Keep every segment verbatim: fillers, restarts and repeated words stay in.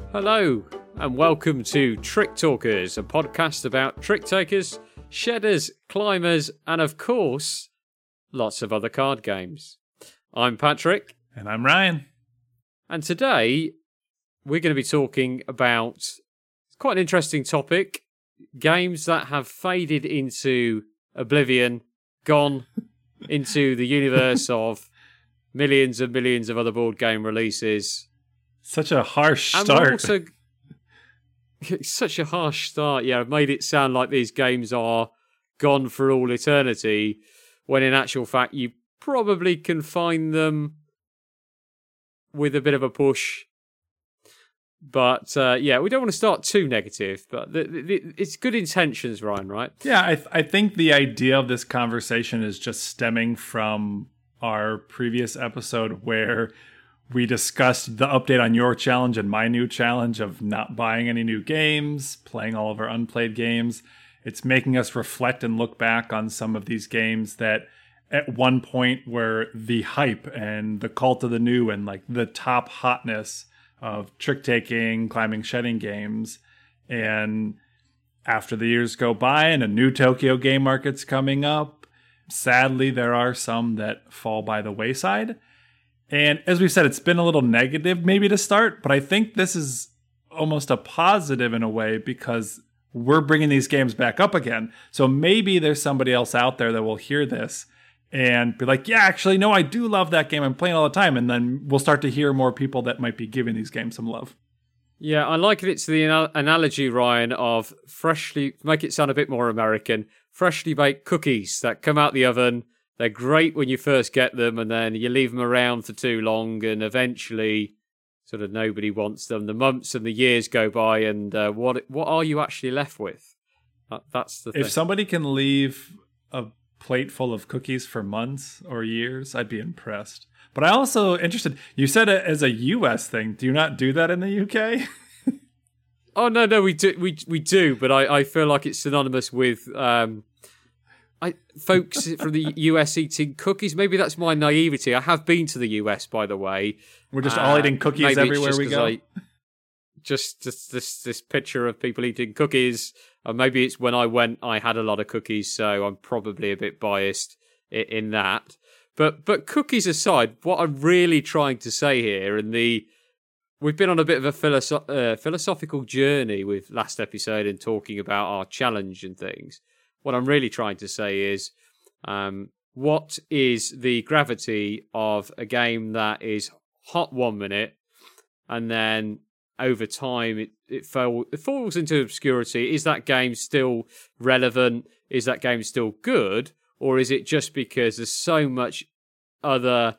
Hello, and welcome to Trick Talkers, a podcast about trick takers, shedders, climbers, and of course, lots of other card games. I'm Patrick. And I'm Ryan. And today, we're going to be talking about quite an interesting topic, games that have faded into oblivion, gone into the universe of millions and millions of other board game releases. Such a harsh and start. Also, such a harsh start. Yeah, I've made it sound like these games are gone for all eternity, when in actual fact, you probably can find them with a bit of a push. But uh, yeah, we don't want to start too negative, but the, the, it's good intentions, Ryan, right? Yeah, I, th- I think the idea of this conversation is just stemming from our previous episode where we discussed the update on your challenge and my new challenge of not buying any new games, playing all of our unplayed games. It's making us reflect and look back on some of these games that at one point were the hype and the cult of the new and like the top hotness of trick-taking, climbing, shedding games. And after the years go by and a new Tokyo game market's coming up, sadly, there are some that fall by the wayside. And as we said, it's been a little negative maybe to start, but I think this is almost a positive in a way because we're bringing these games back up again. So maybe there's somebody else out there that will hear this and be like, yeah, actually, no, I do love that game. I'm playing all the time. And then we'll start to hear more people that might be giving these games some love. Yeah, I liken it to the anal- analogy, Ryan, of freshly, make it sound a bit more American, freshly baked cookies that come out the oven. They're great when you first get them, and then you leave them around for too long, and eventually sort of nobody wants them. The months and the years go by, and uh, what what are you actually left with? That, that's the thing. If somebody can leave a plate full of cookies for months or years, I'd be impressed. But I also interested, you said it as a U S thing. Do you not do that in the U K? Oh, no, no, we do, we, we do, but I, I feel like it's synonymous with... Um, I folks from the U S eating cookies. Maybe that's my naivety. I have been to the U S, by the way. We're just uh, all eating cookies everywhere we go. I, just, just this this picture of people eating cookies. Or maybe it's when I went, I had a lot of cookies, so I'm probably a bit biased in, in that. But but cookies aside, what I'm really trying to say here, and the we've been on a bit of a philosoph- uh, philosophical journey with last episode and talking about our challenge and things. What I'm really trying to say is, um, what is the gravity of a game that is hot one minute, and then over time it it, fell, it falls into obscurity? Is that game still relevant? Is that game still good? Or is it just because there's so much other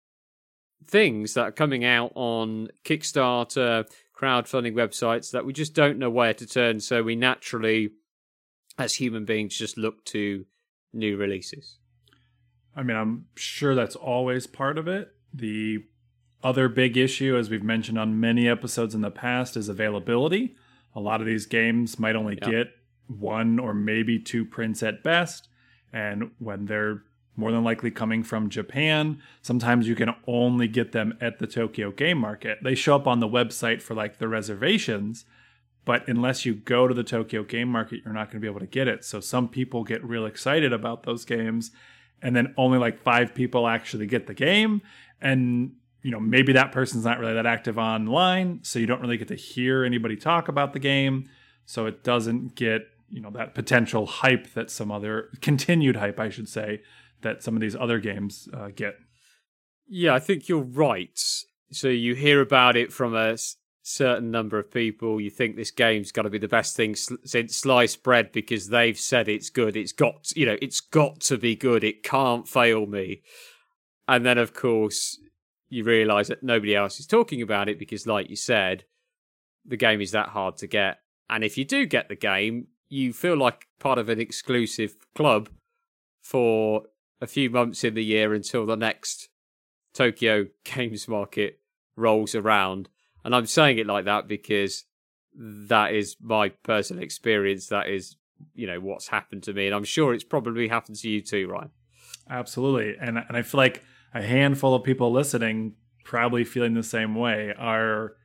things that are coming out on Kickstarter, crowdfunding websites that we just don't know where to turn, so we naturally, as human beings, just look to new releases? I mean, I'm sure that's always part of it. The other big issue, as we've mentioned on many episodes in the past, is availability. A lot of these games might only yeah. get one or maybe two prints at best. And when they're more than likely coming from Japan, sometimes you can only get them at the Tokyo Game Market. They show up on the website for like the reservations, but unless you go to the Tokyo Game Market, you're not going to be able to get it. So some people get real excited about those games, and then only like five people actually get the game. And, you know, maybe that person's not really that active online, so you don't really get to hear anybody talk about the game. So it doesn't get, you know, that potential hype that some other, continued hype, I should say, that some of these other games uh, get. Yeah, I think you're right. So you hear about it from a certain number of people. You think this game's got to be the best thing since sliced bread because they've said it's good. It's got, you know, it's got to be good. It can't fail me. And then, of course, you realise that nobody else is talking about it because, like you said, the game is that hard to get. And if you do get the game, you feel like part of an exclusive club for a few months in the year until the next Tokyo Games Market rolls around. And I'm saying it like that because that is my personal experience. That is, you know, what's happened to me. And I'm sure it's probably happened to you too, Ryan. Absolutely. And, and I feel like a handful of people listening probably feeling the same way. Our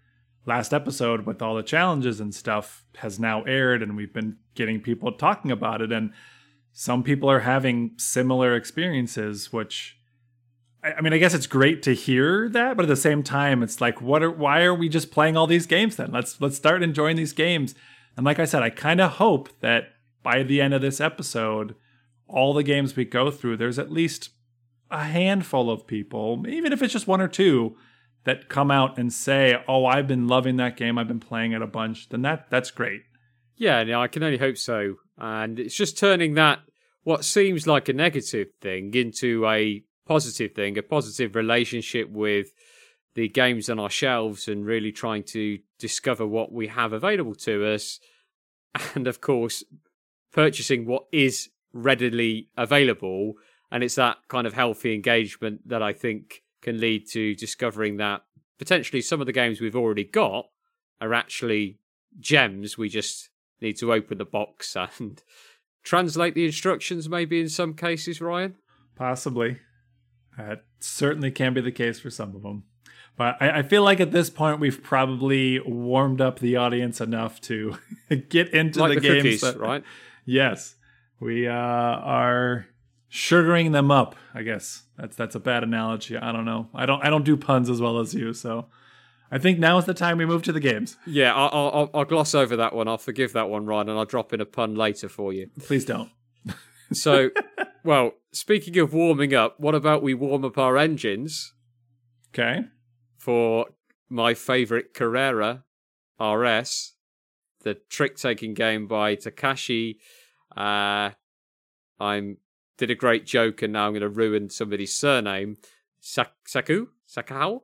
last episode with all the challenges and stuff has now aired, and we've been getting people talking about it, and some people are having similar experiences, which I mean, I guess it's great to hear that, but at the same time, it's like, what are, why are we just playing all these games then? Let's let's start enjoying these games. And like I said, I kind of hope that by the end of this episode, all the games we go through, there's at least a handful of people, even if it's just one or two, that come out and say, oh, I've been loving that game, I've been playing it a bunch, then that that's great. Yeah, no, I can only hope so. And it's just turning that, what seems like a negative thing, into a positive thing, a positive relationship with the games on our shelves, and really trying to discover what we have available to us. And of course, purchasing what is readily available. And it's that kind of healthy engagement that I think can lead to discovering that potentially some of the games we've already got are actually gems. We just need to open the box and translate the instructions, maybe in some cases, Ryan? Possibly. That certainly can be the case for some of them. But I, I feel like at this point we've probably warmed up the audience enough to get into like the, the games. Cookies, that, right? Yes. We uh, are sugaring them up, I guess. That's that's a bad analogy. I don't know. I don't I don't do puns as well as you, so I think now is the time we move to the games. Yeah, I'll, I'll, I'll gloss over that one. I'll forgive that one, Ryan, and I'll drop in a pun later for you. Please don't. So, well, speaking of warming up, what about we warm up our engines? Okay. For my favourite Carrera R S, the trick-taking game by Takashi. Uh, I'm did a great joke, and now I'm going to ruin somebody's surname. Sak- Saku? Sakao?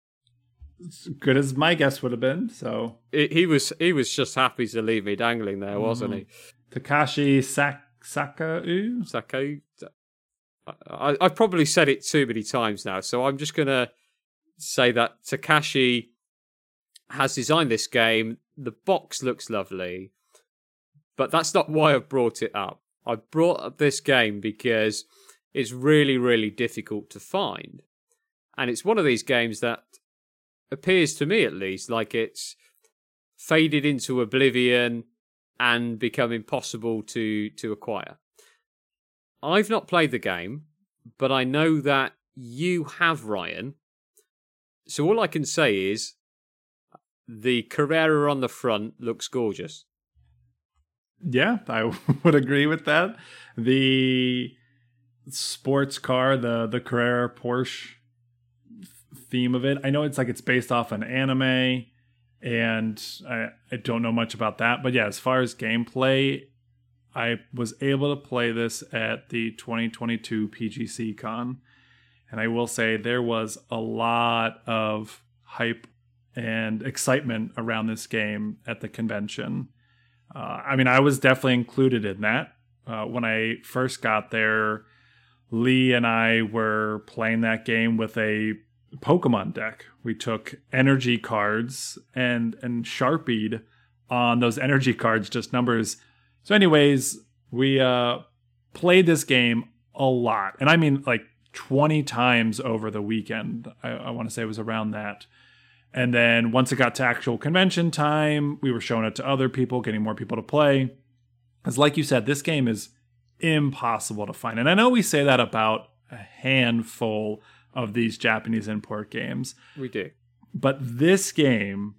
As good as my guess would have been, so... It, he was he was just happy to leave me dangling there, wasn't mm. he? Takashi Sak- Sakau? Saku? I, I've probably said it too many times now, so I'm just going to say that Takashi has designed this game. The box looks lovely, but that's not why I've brought it up. I brought up this game because it's really, really difficult to find. And it's one of these games that appears to me, at least, like it's faded into oblivion and become impossible to, to acquire. I've not played the game, but I know that you have, Ryan. So all I can say is the Carrera on the front looks gorgeous. Yeah, I would agree with that. The sports car, the the Carrera Porsche theme of it, I know it's like it's based off an anime, and I, I don't know much about that. But yeah, as far as gameplay, I was able to play this at the twenty twenty-two P G C Con. And I will say there was a lot of hype and excitement around this game at the convention. Uh, I mean, I was definitely included in that. Uh, when I first got there, Lee and I were playing that game with a Pokemon deck. We took energy cards and, and Sharpied on those energy cards, just numbers. So anyways, we uh, played this game a lot. And I mean, like, twenty times over the weekend. I, I want to say it was around that. And then once it got to actual convention time, we were showing it to other people, getting more people to play. Because like you said, this game is impossible to find. And I know we say that about a handful of these Japanese import games. We do. But this game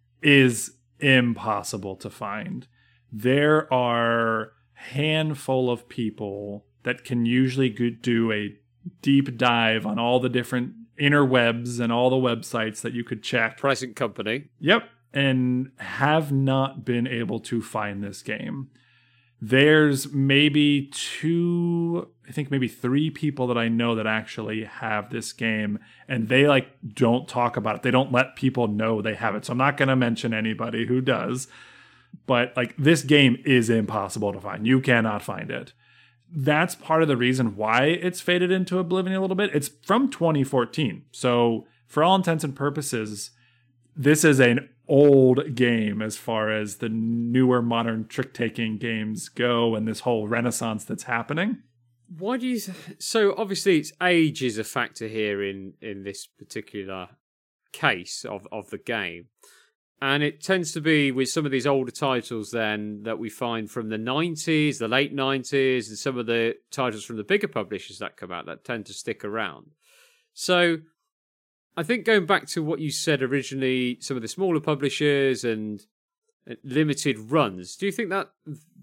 is impossible to find. There are a handful of people that can usually do a deep dive on all the different interwebs and all the websites that you could check. Present company. Yep. And have not been able to find this game. There's maybe two, I think maybe three people that I know that actually have this game, and they like don't talk about it. They don't let people know they have it. So I'm not going to mention anybody who does, but like this game is impossible to find. You cannot find it. That's part of the reason why it's faded into oblivion a little bit. It's from twenty fourteen. So for all intents and purposes, this is an old game as far as the newer modern trick-taking games go and this whole renaissance that's happening. Why do you... Th- so obviously it's age is a factor here in, in this particular case of, of the game. And it tends to be with some of these older titles then that we find from the nineties, the late nineties, and some of the titles from the bigger publishers that come out that tend to stick around. So I think going back to what you said originally, some of the smaller publishers and limited runs, do you think that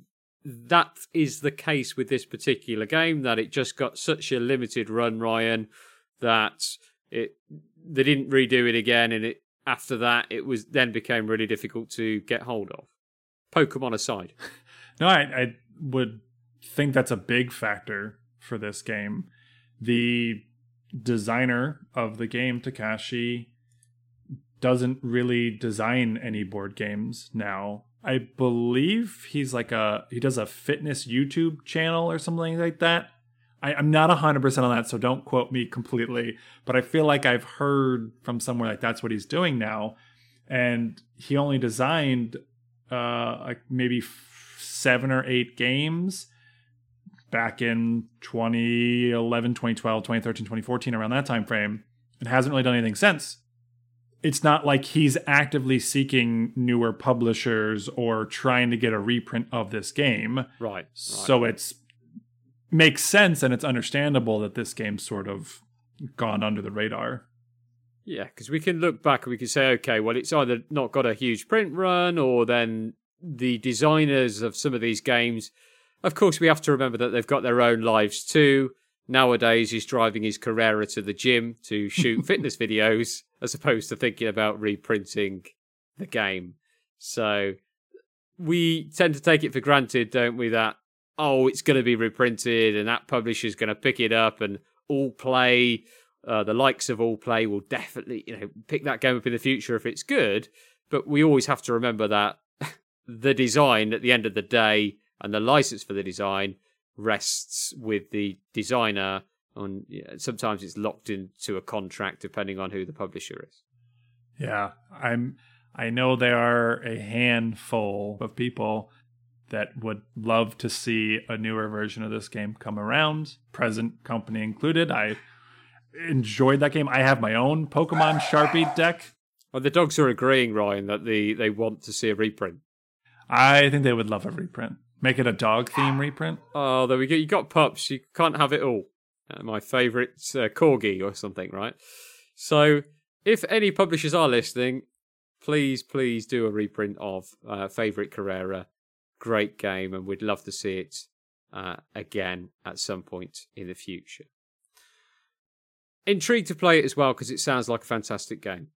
that is the case with this particular game, that it just got such a limited run, Ryan, that it they didn't redo it again, and it after that it was then became really difficult to get hold of? Pokemon aside. No, I, I would think that's a big factor for this game. The designer of the game, Takashi, doesn't really design any board games now. I believe he's like a he does a fitness YouTube channel or something like that. I, I'm not one hundred percent on that, so don't quote me completely. But I feel like I've heard from somewhere like that's what he's doing now. And he only designed uh, like maybe f- seven or eight games back in twenty eleven, twenty twelve, twenty thirteen, twenty fourteen, around that time frame. It hasn't really done anything since. It's not like he's actively seeking newer publishers or trying to get a reprint of this game. Right. right. So it's makes sense, and it's understandable that this game's sort of gone under the radar. Yeah, because we can look back and we can say, okay, well, it's either not got a huge print run, or then the designers of some of these games, of course, we have to remember that they've got their own lives too. Nowadays, he's driving his Carrera to the gym to shoot fitness videos, as opposed to thinking about reprinting the game. So we tend to take it for granted, don't we, that, oh, it's going to be reprinted and that publisher's going to pick it up, and All Play, uh, the likes of All Play will definitely, you know, pick that game up in the future if it's good. But we always have to remember that the design at the end of the day and the license for the design rests with the designer. On yeah, sometimes it's locked into a contract depending on who the publisher is. Yeah, I'm. I know there are a handful of people that would love to see a newer version of this game come around, present company included. I enjoyed that game. I have my own Pokemon Sharpie deck. Well, the dogs are agreeing, Ryan, that the they want to see a reprint. I think they would love a reprint. Make it a dog theme reprint. Oh, there we go. You got pups. You can't have it all. Uh, my favourite uh, corgi or something, right? So, if any publishers are listening, please, please do a reprint of uh, Favourite Carrera. Great game, and we'd love to see it uh, again at some point in the future. Intrigued to play it as well, because it sounds like a fantastic game.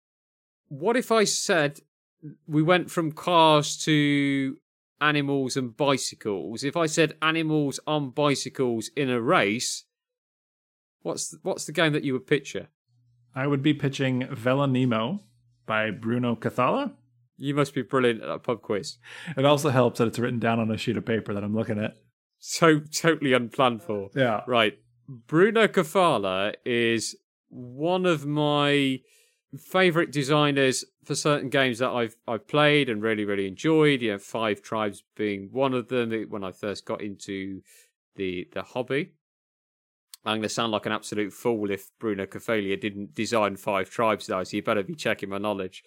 What if I said we went from cars to animals and bicycles? If I said animals on bicycles in a race, what's the, what's the game that you would picture? I would be pitching Vela Nemo by Bruno Cathala. You must be brilliant at a pub quiz. It also helps that it's written down on a sheet of paper that I'm looking at. So totally unplanned for. Yeah. Right. Bruno Cathala is one of my favourite designers for certain games that I've I've played and really, really enjoyed. You know, Five Tribes being one of them when I first got into the the hobby. I'm going to sound like an absolute fool if Bruno Cathala didn't design Five Tribes, though, so you better be checking my knowledge.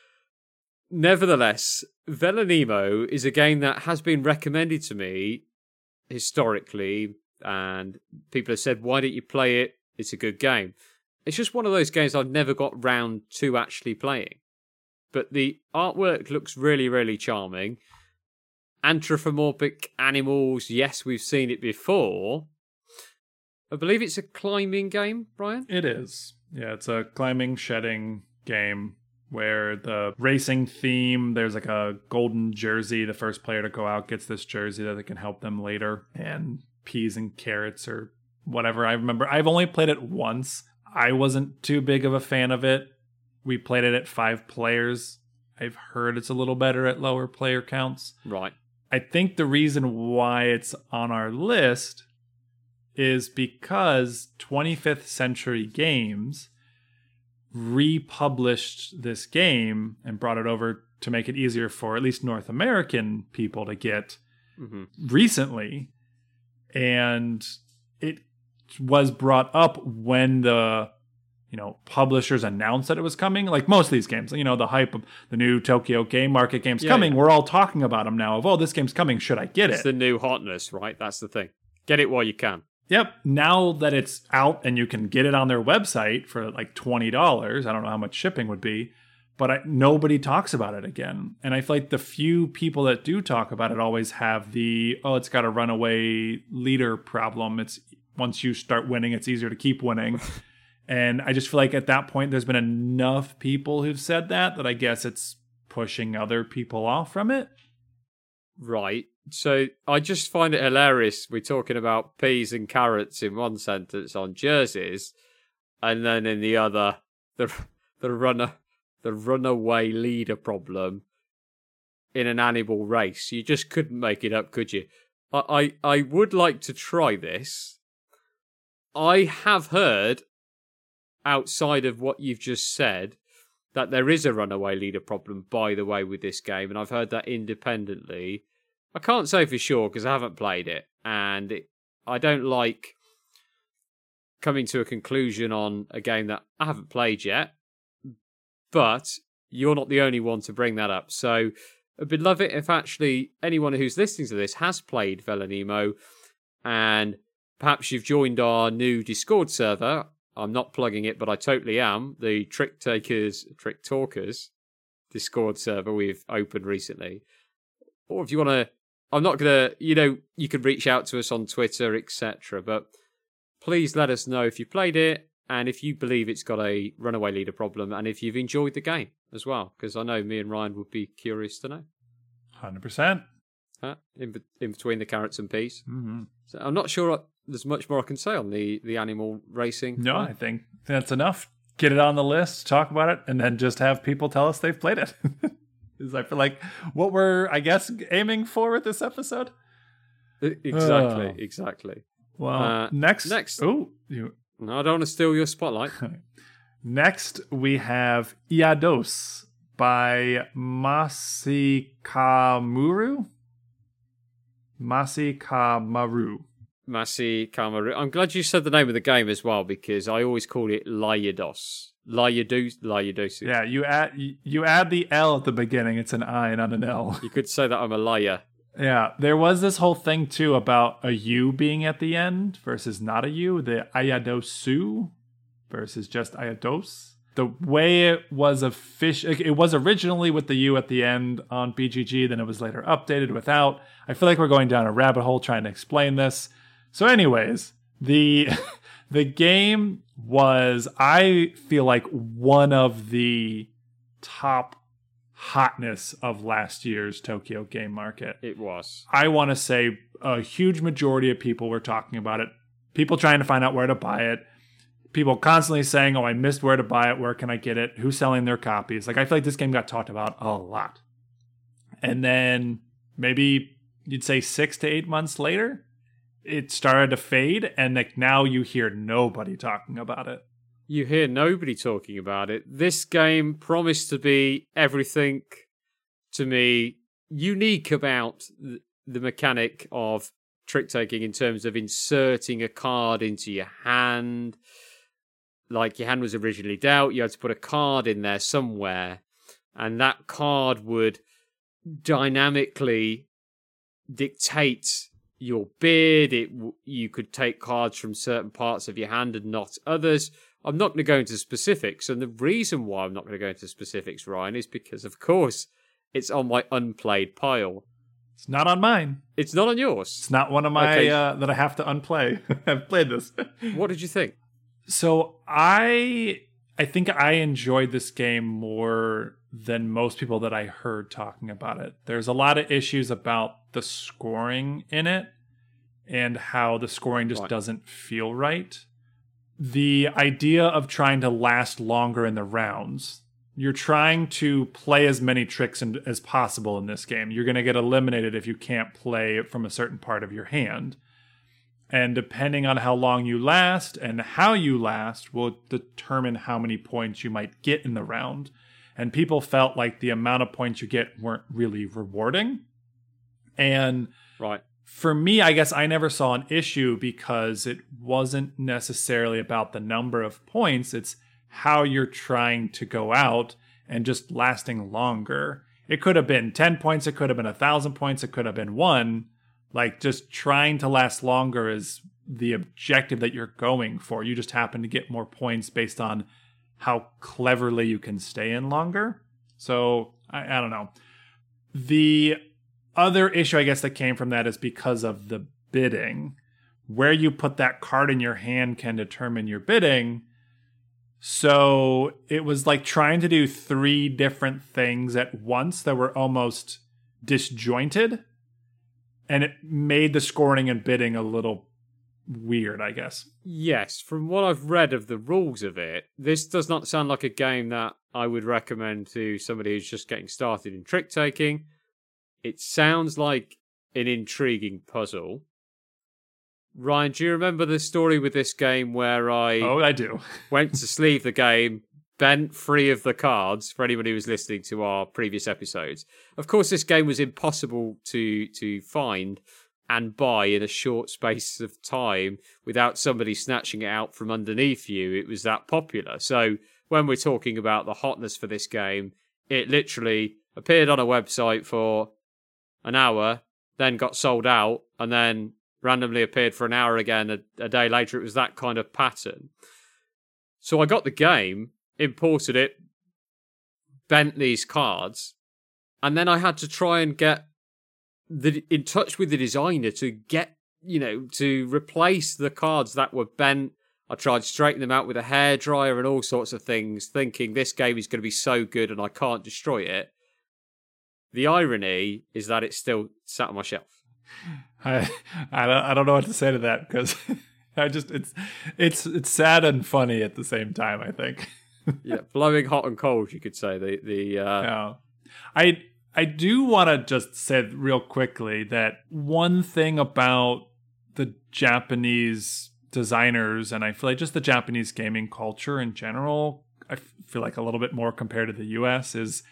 Nevertheless, Vela Nemo is a game that has been recommended to me historically, and people have said, why don't you play it? It's a good game. It's just one of those games I've never got round to actually playing. But the artwork looks really, really charming. Anthropomorphic animals, yes, we've seen it before. I believe it's a climbing game, Brian? It is. Yeah, it's a climbing, shedding game where the racing theme, there's like a golden jersey. The first player to go out gets this jersey that can help them later. And peas and carrots or whatever. I remember I've only played it once. I wasn't too big of a fan of it. We played it at five players. I've heard it's a little better at lower player counts. Right. I think the reason why it's on our list is because twenty-fifth Century Games republished this game and brought it over to make it easier for at least North American people to get mm-hmm. recently. And it was brought up when the you know, publishers announced that it was coming. Like most of these games, you know, the hype of the new Tokyo Game Market game's yeah, coming. Yeah. We're all talking about them now of, oh, this game's coming. Should I get it's it? the new hotness, right? That's the thing. Get it while you can. Yep. Now that it's out and you can get it on their website for like twenty dollars, I don't know how much shipping would be, but I, nobody talks about it again. And I feel like the few people that do talk about it always have the, oh, it's got a runaway leader problem. It's once you start winning, it's easier to keep winning. And I just feel like at that point, there's been enough people who've said that, that I guess it's pushing other people off from it. Right. So I just find it hilarious. We're talking about peas and carrots in one sentence on jerseys, and then in the other, the the runner, the runaway leader problem in an animal race. You just couldn't make it up, could you? I, I, I would like to try this. I have heard, outside of what you've just said, that there is a runaway leader problem, by the way, with this game, and I've heard that independently. I can't say for sure because I haven't played it, and it, I don't like coming to a conclusion on a game that I haven't played yet, but you're not the only one to bring that up. So I'd love it if actually anyone who's listening to this has played Velanimo, and perhaps you've joined our new Discord server. I'm not plugging it, but I totally am. The Trick Takers, Trick Talkers Discord server we've opened recently. Or if you want to, I'm not going to, you know, you can reach out to us on Twitter, et cetera. But please let us know if you played it and if you believe it's got a runaway leader problem and if you've enjoyed the game as well. Because I know me and Ryan would be curious to know. one hundred percent. Huh? In, be- in between the carrots and peas. Mm-hmm. So I'm not sure there's much more I can say on the, the animal racing. No, I think that's enough. Get it on the list, talk about it, and then just have people tell us they've played it. Is I feel like what we're, I guess, aiming for with this episode. Exactly, oh. exactly. Well, uh, next, next. Oh, you. No, I don't want to steal your spotlight. Next, we have Iados by Masakamuru. Masakamuru. Masi Kamaru. I'm glad you said the name of the game as well because I always call it Lyados. Lyados. Lyados. Yeah, you add you add the L at the beginning. It's an I, not an L. You could say that I'm a liar. Yeah, there was this whole thing too about a U being at the end versus not a U. The Ayadosu versus just Iados. The way it was official, it was originally with the U at the end on B G G. Then it was later updated without. I feel like we're going down a rabbit hole trying to explain this. So, anyways, the the game was, I feel like, one of the top hotness of last year's Tokyo Game Market. It was. I want to say a huge majority of people were talking about it. People trying to find out where to buy it. People constantly saying, oh, I missed where to buy it. Where can I get it? Who's selling their copies? Like, I feel like this game got talked about a lot. And then maybe you'd say six to eight months later, it started to fade. And like now you hear nobody talking about it. You hear nobody talking about it. This game promised to be everything to me unique about the mechanic of trick taking in terms of inserting a card into your hand. Like your hand was originally dealt, you had to put a card in there somewhere, and that card would dynamically dictate your bid. It you could take cards from certain parts of your hand and not others. I'm not going to go into specifics, and the reason why I'm not going to go into specifics, Ryan, is because, of course, it's on my unplayed pile. It's not on mine. It's not on yours. It's not one of my Okay. uh, that I have to unplay. I've played this. What did you think? So I I think I enjoyed this game more than most people that I heard talking about it. There's a lot of issues about the scoring in it and how the scoring just Right. doesn't feel right. The idea of trying to last longer in the rounds. You're trying to play as many tricks in, as possible in this game. You're going to get eliminated if you can't play from a certain part of your hand. And depending on how long you last and how you last will determine how many points you might get in the round. And people felt like the amount of points you get weren't really rewarding. And Right. for me, I guess I never saw an issue because it wasn't necessarily about the number of points. It's how you're trying to go out and just lasting longer. It could have been ten points, it could have been a thousand points, it could have been one. Like, just trying to last longer is the objective that you're going for. You just happen to get more points based on how cleverly you can stay in longer. So, I, I don't know. The other issue, I guess, that came from that is because of the bidding. Where you put that card in your hand can determine your bidding. So it was like trying to do three different things at once that were almost disjointed. And it made the scoring and bidding a little weird, I guess. Yes, from what I've read of the rules of it, this does not sound like a game that I would recommend to somebody who's just getting started in trick taking. It sounds like an intriguing puzzle. Ryan, do you remember the story with this game where I... Oh, I do. went to sleeve the game, bent three of the cards, for anybody who was listening to our previous episodes. Of course, this game was impossible to, to find and buy in a short space of time without somebody snatching it out from underneath you. It was that popular. So when we're talking about the hotness for this game, it literally appeared on a website for an hour, then got sold out, and then randomly appeared for an hour again a, a day later. It was that kind of pattern. So I got the game, imported it, bent these cards, and then I had to try and get the, in touch with the designer to get, you know, to replace the cards that were bent. I tried to straighten them out with a hairdryer and all sorts of things, thinking this game is going to be so good and I can't destroy it. The irony is that it's still sat on my shelf. I I don't, I don't know what to say to that, because I just it's it's it's sad and funny at the same time, I think. Yeah, blowing hot and cold, you could say. The the uh... yeah. I I do want to just say real quickly that one thing about the Japanese designers, and I feel like just the Japanese gaming culture in general, I feel like a little bit more compared to the U S, is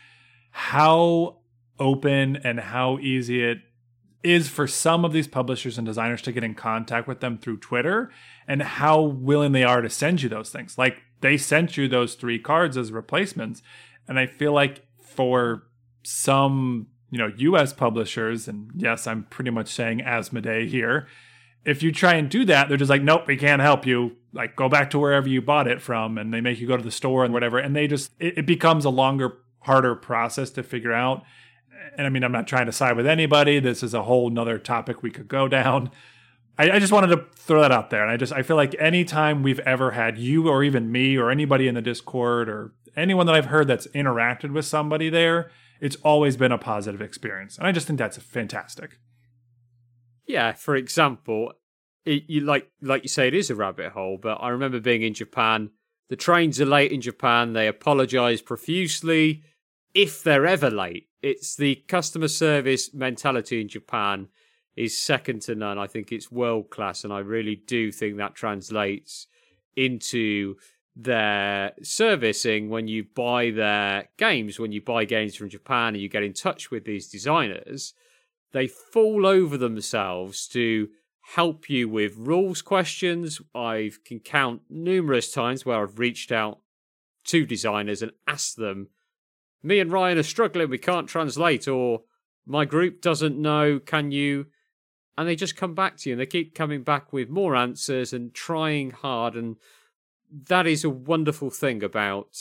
how open and how easy it is for some of these publishers and designers to get in contact with them through Twitter, and how willing they are to send you those things. Like, they sent you those three cards as replacements. And I feel like for some, you know, U S publishers, and yes, I'm pretty much saying Asmodee here, if you try and do that, they're just like, nope, we can't help you. Like, go back to wherever you bought it from, and they make you go to the store and whatever. And they just, it, it becomes a longer, harder process to figure out. And I mean, I'm not trying to side with anybody. This is a whole nother topic we could go down. I, I just wanted to throw that out there. And I just, I feel like anytime we've ever had you or even me or anybody in the Discord or anyone that I've heard that's interacted with somebody there, it's always been a positive experience. And I just think that's fantastic. Yeah, for example, it, you like like you say, it is a rabbit hole, but I remember being in Japan. The trains are late in Japan. They apologize profusely if they're ever late. It's the customer service mentality in Japan is second to none. I think it's world class, and I really do think that translates into their servicing when you buy their games. When you buy games from Japan and you get in touch with these designers, they fall over themselves to help you with rules questions. I can count numerous times where I've reached out to designers and asked them, me and Ryan are struggling, we can't translate, or my group doesn't know, can you? And they just come back to you, and they keep coming back with more answers and trying hard. And that is a wonderful thing about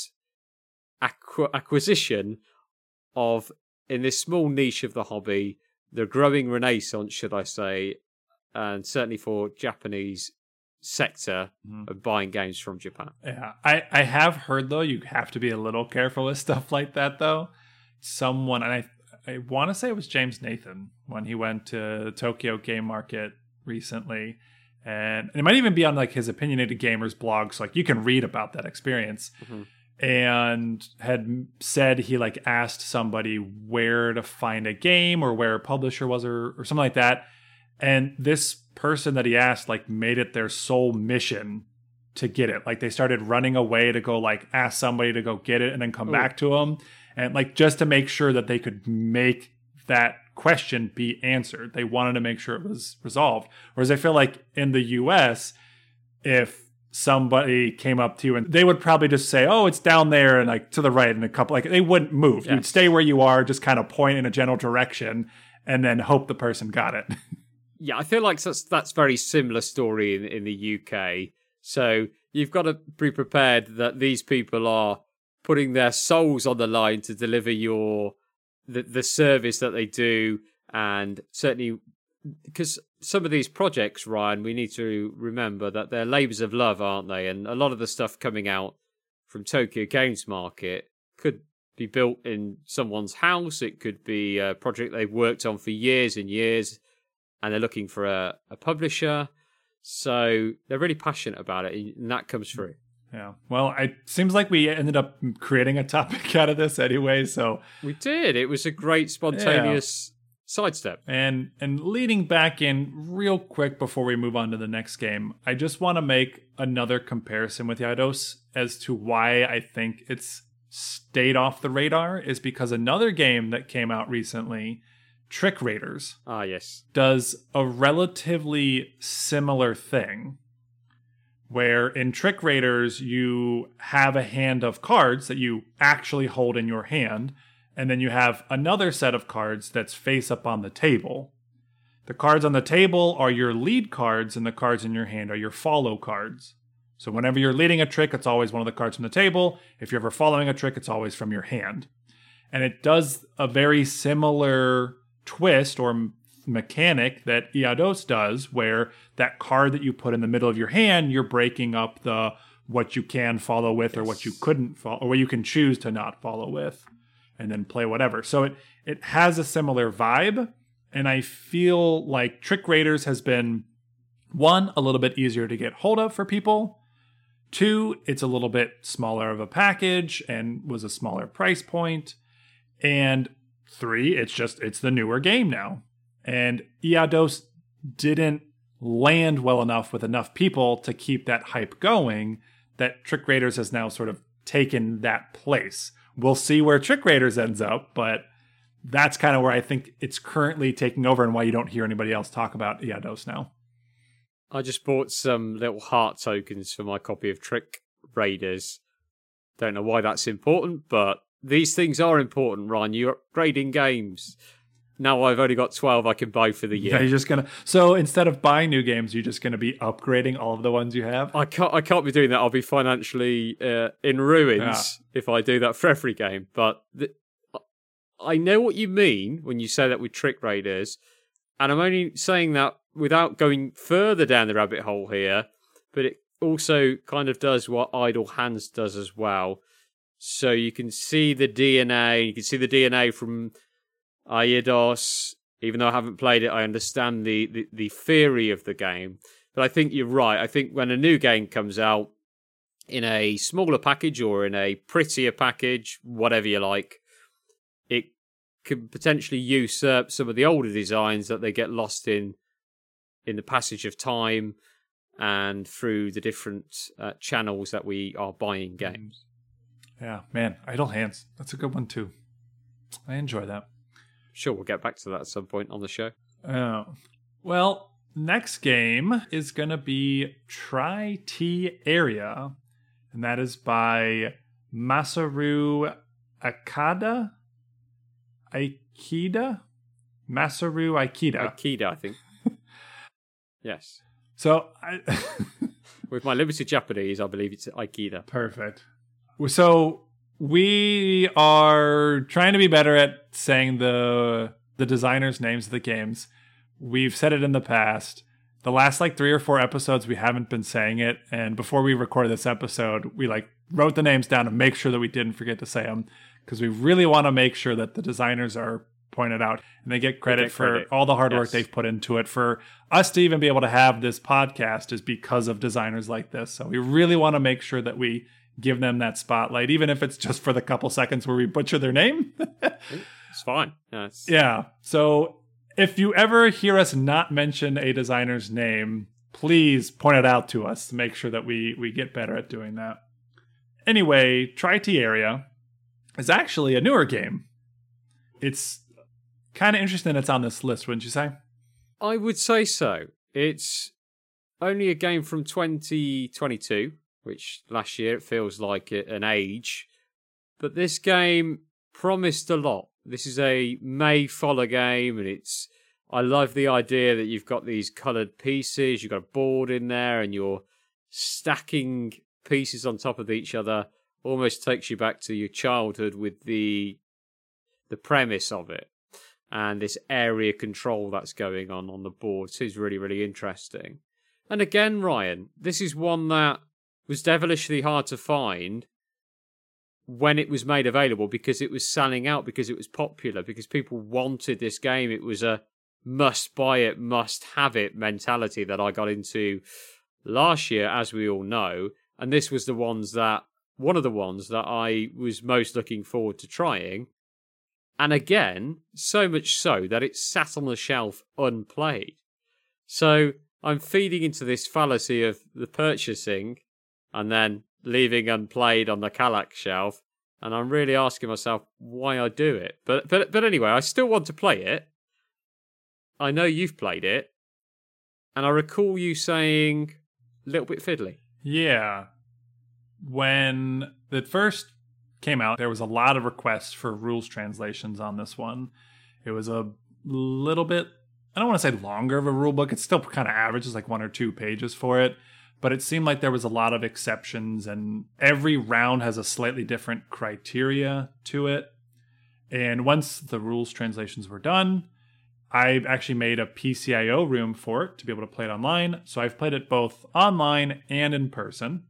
acqu- acquisition of, in this small niche of the hobby, the growing renaissance, should I say, and certainly for Japanese sector mm. of buying games from Japan. Yeah, I, I have heard, though, you have to be a little careful with stuff like that, though. Someone, and I I want to say it was James Nathan, when he went to Tokyo Game Market recently, and, and it might even be on like his Opinionated Gamers blog, so like you can read about that experience, mm-hmm. and had said he like asked somebody where to find a game or where a publisher was, or, or something like that. And this person that he asked like made it their sole mission to get it. Like they started running away to go like ask somebody to go get it and then come Ooh. back to them. And like just to make sure that they could make that question be answered. They wanted to make sure it was resolved. Whereas I feel like in the U S, if somebody came up to you and they would probably just say, oh, it's down there and like to the right and a couple, like they wouldn't move. Yes. You'd stay where you are, just kind of point in a general direction and then hope the person got it. Yeah, I feel like that's that's very similar story in, in the U K. So you've got to be prepared that these people are putting their souls on the line to deliver your the, the service that they do. And certainly because some of these projects, Ryan, we need to remember that they're labours of love, aren't they? And a lot of the stuff coming out from Tokyo Games Market could be built in someone's house. It could be a project they've worked on for years and years, and they're looking for a, a publisher. So they're really passionate about it, and that comes through. Yeah. Well, it seems like we ended up creating a topic out of this anyway. So we did. It was a great spontaneous... Yeah. Sidestep. And and leading back in real quick before we move on to the next game, I just want to make another comparison with Eidos as to why I think it's stayed off the radar is because another game that came out recently, Trick Raiders, ah yes, does a relatively similar thing. Where in Trick Raiders you have a hand of cards that you actually hold in your hand. And then you have another set of cards that's face up on the table. The cards on the table are your lead cards, and the cards in your hand are your follow cards. So whenever you're leading a trick, it's always one of the cards from the table. If you're ever following a trick, it's always from your hand. And it does a very similar twist or m- mechanic that Eidos does, where that card that you put in the middle of your hand, you're breaking up the what you can follow with or what you couldn't follow, or what you can choose to not follow with. And then play whatever. So it it has a similar vibe. And I feel like Trick Raiders has been, one, a little bit easier to get hold of for people. Two, it's a little bit smaller of a package and was a smaller price point. And three, it's just, it's the newer game now. And Eidos didn't land well enough with enough people to keep that hype going that Trick Raiders has now sort of taken that place. We'll see where Trick Raiders ends up, but that's kind of where I think it's currently taking over and why you don't hear anybody else talk about Eidos now. I just bought some little heart tokens for my copy of Trick Raiders. Don't know why that's important, but these things are important, Ryan. You're upgrading games. Now I've only got twelve I can buy for the year. Yeah, you're just gonna. So instead of buying new games, you're just gonna be upgrading all of the ones you have. I can't. I can't be doing that. I'll be financially uh, in ruins yeah. if I do that for every game. But the, I know what you mean when you say that with Trick Raiders, and I'm only saying that without going further down the rabbit hole here. But it also kind of does what Idle Hands does as well. So you can see the D N A. You can see the D N A from Eidos. Even though I haven't played it, I understand the, the, the theory of the game. But I think you're right. I think when a new game comes out in a smaller package or in a prettier package, whatever you like, it can potentially usurp some of the older designs that they get lost in in the passage of time and through the different uh, channels that we are buying games. Yeah, man, Idle Hands. That's a good one too. I enjoy that. Sure, we'll get back to that at some point on the show. Oh. Well, next game is going to be Tri-T Area, and that is by Masaru Akada? Aikida? Masaru Aikida. Aikida, I think. Yes. So, I with my limited Japanese, I believe it's Aikida. Perfect. So, we are trying to be better at saying the the designers' names of the games. We've said it in the past. The last like three or four episodes, we haven't been saying it. And before we recorded this episode, we like wrote the names down to make sure that we didn't forget to say them, because we really want to make sure that the designers are pointed out and they get credit they get for credit. all the hard yes. work they've put into it. For us to even be able to have this podcast is because of designers like this. So we really want to make sure that we give them that spotlight, even if it's just for the couple seconds where we butcher their name. It's fine. Yeah, it's... yeah. So if you ever hear us not mention a designer's name, please point it out to us to make sure that we, we get better at doing that. Anyway, Tri-T Area is actually a newer game. It's kind of interesting it's on this list, wouldn't you say? I would say so. It's only a game from twenty twenty-two, which last year it feels like an age. But this game promised a lot. This is a Mayflower game, and it's. I love the idea that you've got these coloured pieces, you've got a board in there, and you're stacking pieces on top of each other. Almost takes you back to your childhood with the the premise of it. And this area control that's going on on the board is really, really interesting. And again, Ryan, this is one that was devilishly hard to find when it was made available because it was selling out, because it was popular, because people wanted this game. It was a must buy it, must have it mentality that I got into last year, as we all know. And this was the ones that, one of the ones that I was most looking forward to trying. And again, so much so that it sat on the shelf unplayed. So I'm feeding into this fallacy of the purchasing and then leaving unplayed on the Kallax shelf. And I'm really asking myself why I do it. But but but anyway, I still want to play it. I know you've played it. And I recall you saying a little bit fiddly. Yeah. When it first came out, there was a lot of requests for rules translations on this one. It was a little bit, I don't want to say longer of a rule book. It's still kind of average. It's like one or two pages for it. But it seemed like there was a lot of exceptions, and every round has a slightly different criteria to it. And once the rules translations were done, I actually made a P C I O room for it to be able to play it online. So I've played it both online and in person.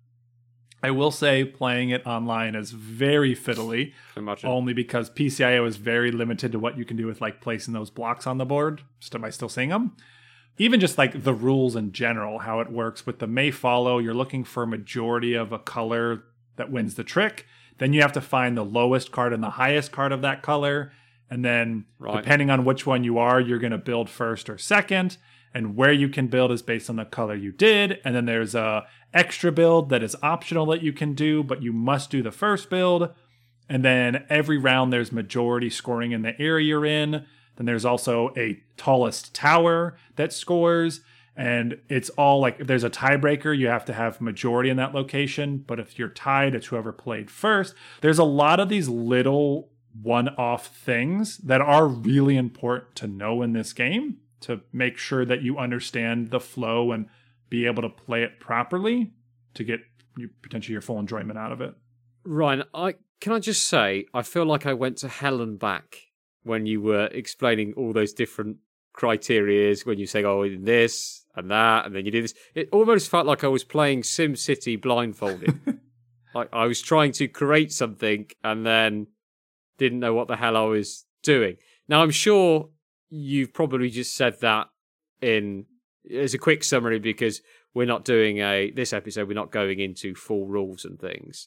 I will say playing it online is very fiddly, only because P C I O is very limited to what you can do with like placing those blocks on the board. Am I still seeing them? Even just like the rules in general, how it works with the May Follow, you're looking for a majority of a color that wins the trick. Then you have to find the lowest card and the highest card of that color. And then right. depending on which one you are, you're going to build first or second. And where you can build is based on the color you did. And then there's a extra build that is optional that you can do, but you must do the first build. And then every round there's majority scoring in the area you're in. Then there's also a tallest tower that scores. And it's all like, if there's a tiebreaker, you have to have majority in that location. But if you're tied, it's whoever played first. There's a lot of these little one-off things that are really important to know in this game to make sure that you understand the flow and be able to play it properly to get you, potentially your full enjoyment out of it. Ryan, I can I just say, I feel like I went to hell and back when you were explaining all those different criterias, when you say, oh, this and that, and then you do this. It almost felt like I was playing SimCity blindfolded. Like I was trying to create something and then didn't know what the hell I was doing. Now, I'm sure you've probably just said that in as a quick summary because we're not doing a this episode. We're not going into full rules and things.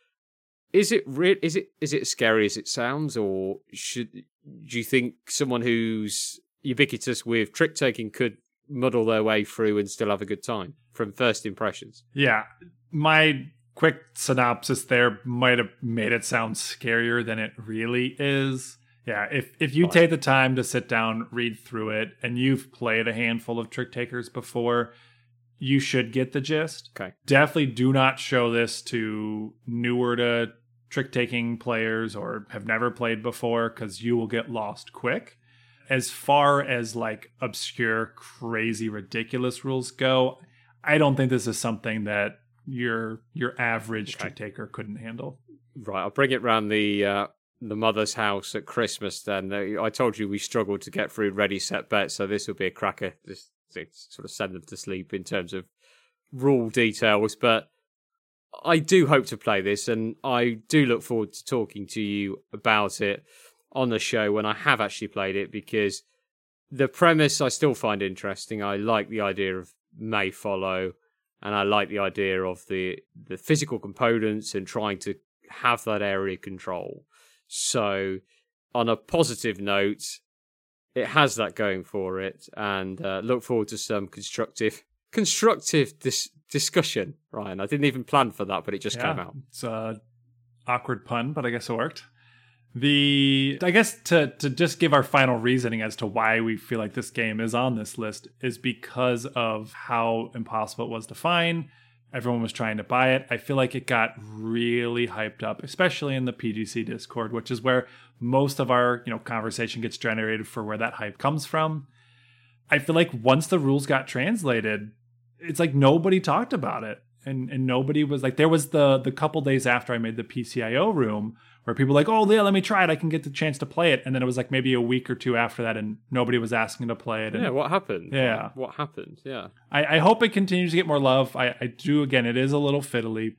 Is it re- Is it is it as scary as it sounds, or should do you think someone who's ubiquitous with trick taking could muddle their way through and still have a good time from first impressions? Yeah, my quick synopsis there might have made it sound scarier than it really is. Yeah, if if you Fine. take the time to sit down, read through it, and you've played a handful of trick takers before, you should get the gist. Okay. Definitely do not show this to newer to trick taking players or have never played before, because you will get lost quick. As far as like obscure, crazy, ridiculous rules go, I don't think this is something that your your average okay. trick taker couldn't handle. Right, I'll bring it round the uh, the mother's house at Christmas then. I told you we struggled to get through Ready, Set, Bet, so this will be a cracker. Just to sort of send them to sleep in terms of rule details, but I do hope to play this, and I do look forward to talking to you about it on the show when I have actually played it, because the premise I still find interesting. I like the idea of May Follow, and I like the idea of the the physical components and trying to have that area control. So, on a positive note, it has that going for it, and uh, look forward to some constructive constructive dis- discussion, Ryan. I didn't even plan for that, but it just yeah, came out. It's an awkward pun, but I guess it worked. The I guess to to just give our final reasoning as to why we feel like this game is on this list is because of how impossible it was to find. Everyone was trying to buy it. I feel like it got really hyped up, especially in the P G C Discord, which is where most of our, you know, conversation gets generated for where that hype comes from. I feel like once the rules got translated, it's like nobody talked about it. And and nobody was like, there was the the couple days after I made the P C I O room where people were like, oh, yeah, let me try it. I can get the chance to play it. And then it was like maybe a week or two after that and nobody was asking to play it. And yeah, what happened? Yeah. What, what happened? Yeah. I, I hope it continues to get more love. I, I do, again, it is a little fiddly.